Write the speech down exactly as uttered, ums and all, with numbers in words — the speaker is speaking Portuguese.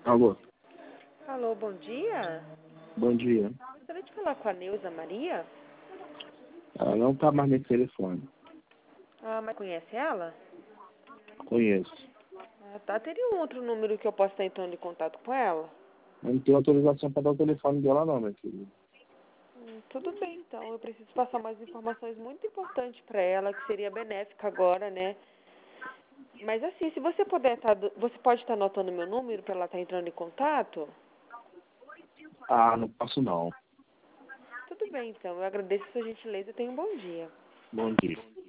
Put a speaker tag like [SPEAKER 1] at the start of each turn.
[SPEAKER 1] Alô,
[SPEAKER 2] Alô, bom dia.
[SPEAKER 1] bom dia.
[SPEAKER 2] Gostaria de falar com a Neuza Maria.
[SPEAKER 1] Ela não está mais nesse telefone.
[SPEAKER 2] Ah, mas conhece ela?
[SPEAKER 1] Conheço.
[SPEAKER 2] Ah, tá. Teria um outro número que eu possa estar entrando em contato com ela?
[SPEAKER 1] Eu não tenho autorização para dar o telefone dela não, meu filho.
[SPEAKER 2] Hum, tudo bem, então. Eu preciso passar mais informações muito importantes para ela, que seria benéfica agora, né? Mas assim, se você puder estar... Você pode estar anotando meu número para ela estar entrando em contato?
[SPEAKER 1] Ah, não posso não.
[SPEAKER 2] Tudo bem, então. Eu agradeço a sua gentileza e tenha um bom dia.
[SPEAKER 1] Bom dia.